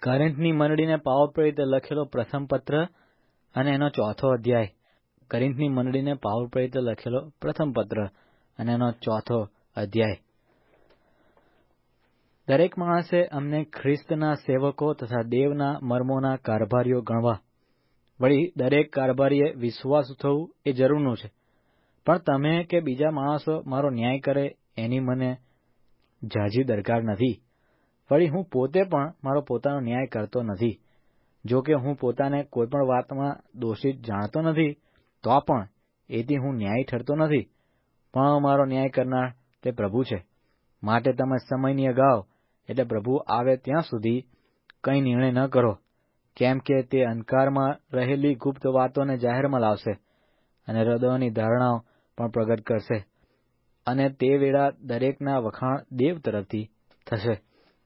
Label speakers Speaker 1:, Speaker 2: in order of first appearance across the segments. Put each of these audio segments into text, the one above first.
Speaker 1: કોરિન્થની મંડળીને Paul પ્રેરિતે લખેલો પ્રથમ પત્ર અને એનો 4થો અધ્યાય. કોરિન્થની મંડળીને પાઉલ પ્રેરિતે લખેલો પ્રથમ પત્ર અને એનો 4થો અધ્યાય. દરેક માણસે અમને ખ્રિસ્તના સેવકો તથા દેવના મર્મોના કારભારીઓ ગણવા. વળી દરેક કારભારીએ વિશ્વાસુ થવું એ જરૂરનું છે. પણ તમે કે બીજા માણસો મારો ન્યાય કરે એની મને ઝાઝી દરકાર નથી. વળી હું પોતે પણ મારો પોતાનો ન્યાય કરતો નથી. જો કે હું પોતાને કોઈપણ વાતમાં દોષિત જાણતો નથી, તો પણ એથી હું ન્યાયી ઠરતો નથી. પણ મારો ન્યાય કરનાર તે પ્રભુ છે. માટે તમે સમયની અગાઉ એટલે પ્રભુ આવે ત્યાં સુધી કંઈ નિર્ણય ન કરો, કેમ કે તે અંધકારમાં રહેલી ગુપ્ત વાતોને જાહેરમાં લાવશે અને હૃદયોની ધારણાઓ પણ પ્રગટ કરશે. અને તે વેળા દરેકના વખાણ દેવ તરફથી થશે.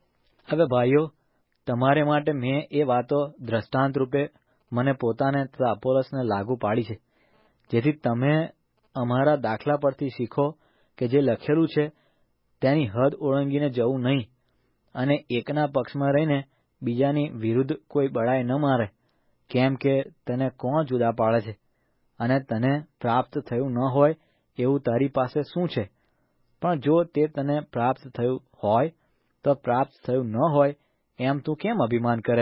Speaker 1: હવે ભાઈઓ, તમારે માટે મેં એ વાતો દ્રષ્ટાંત રૂપે મને પોતાને તથા અપોલોસને લાગુ પાડી છે, જેથી તમે અમારા દાખલા પરથી શીખો કે જે લખેલું છે તેની હદ ઓળંગીને જવું નહીં, અને એકના પક્ષમાં રહીને બીજાની વિરુદ્ધ કોઈ બળાઈ ન મારે. કેમ કે તને કોણ જુદા પાડે છે? અને તને પ્રાપ્ત થયું ન હોય એવું તારી પાસે શું છે? પણ જો તે તને પ્રાપ્ત થયું હોય તો પ્રાપ્ત થયું ન હોય એમ તું કેમ અભિમાન કરે?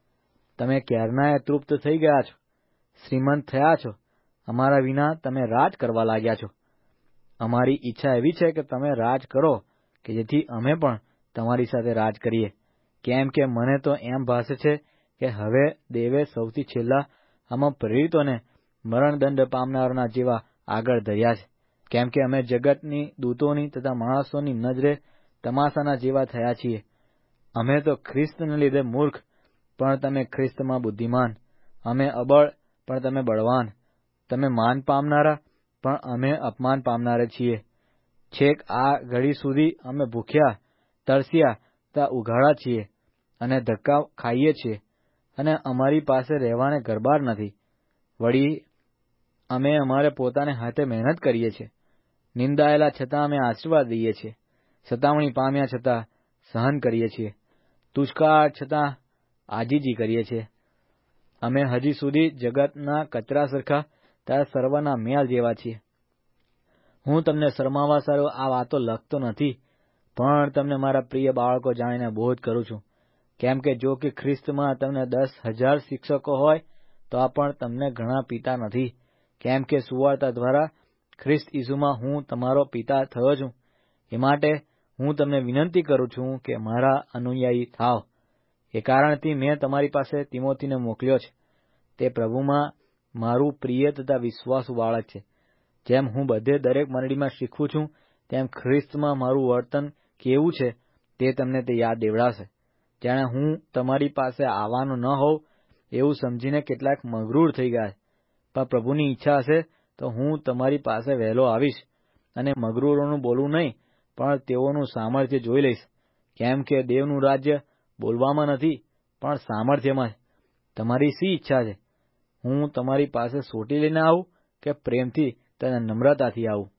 Speaker 1: તમે ક્યારનાય તૃપ્ત થઈ ગયા છો, શ્રીમંત થયા છો, અમારા વિના તમે રાજ કરવા લાગ્યા છો. અમારી ઈચ્છા એવી છે કે તમે રાજ કરો, કે જેથી અમે પણ તમારી સાથે રાજ કરીએ. કેમ કે મને તો એમ ભાસે છે કે હવે દેવે સૌથી છેલ્લા આમાં પ્રેરિતોને મરણદંડ પામનારના જેવા આગળ ધર્યા છે. કેમ કે અમે જગતની દૂતોની તથા માણસોની નજરે તમાશાના જેવા થયા છીએ. અમે તો ખ્રિસ્તને લીધે મૂર્ખ, પણ તમે ખ્રિસ્તમાં બુદ્ધિમાન. અમે અબળ, પણ તમે બળવાન. તમે માન પામનારા, પણ અમે અપમાન પામનારા છીએ. છેક આ ઘડી સુધી અમે ભૂખ્યા, તરસ્યા તથા ઉઘાડા છીએ, અને ધક્કા ખાઈએ છીએ, અને અમારી પાસે રહેવાને ઘરબાર નથી. વળી અમે અમારે પોતાને હાથે મહેનત કરીએ છીએ. નિંદાયેલા છતાં અમે આશીર્વાદ દઈએ છીએ. સતામણી પામ્યા છતાં સહન કરીએ છીએ. તુષ્કાળ છતાં આજીજી કરીએ છીએ. અમે હજી સુધી જગતના કચરા સરખા તથા સર્વના મેલ જેવા છીએ. હું તમને શરમાવા સારું આ વાતો લખતો નથી, પણ તમને મારા પ્રિય બાળકો જાણીને બોધ કરું છું. કેમ કે જો કે ખ્રિસ્તમાં તમને 10,000 શિક્ષકો હોય તો પણ તમને ઘણા પિતા નથી. કેમ કે સુવાર્તા દ્વારા ખ્રિસ્ત ઈસુમાં હું તમારો પિતા થયો છું. એ માટે હું તમને વિનંતી કરું છું કે મારા અનુયાયી થાવ. એ કારણથી મેં તમારી પાસે તિમોથીને મોકલ્યો છે. તે પ્રભુમાં મારું પ્રિય તથા વિશ્વાસુ બાળક છે. જેમ હું બધે દરેક મંડળીમાં શીખું છું, તેમ ખ્રિસ્તમાં મારું વર્તન કેવું છે તે તમને તે યાદ દેવડાવશે. જાણે હું તમારી પાસે આવવાનો ન હોઉં એવું સમજીને કેટલાક મગરૂર થઈ ગયા. પણ પ્રભુની ઈચ્છા હશે તો હું તમારી પાસે વહેલો આવીશ, અને મગરૂરોનું બોલવું નહીં, પણ તેઓનું સામર્થ્ય જોઈ લઈશ. કેમ કે દેવનું રાજ્ય બોલવામાં નથી, પણ સામર્થ્યમાં છે. તમારી શી ઈચ્છા છે? હું તમારી પાસે સોટી લઈને આવું કે પ્રેમથી તથા નમ્રતાથી આવું?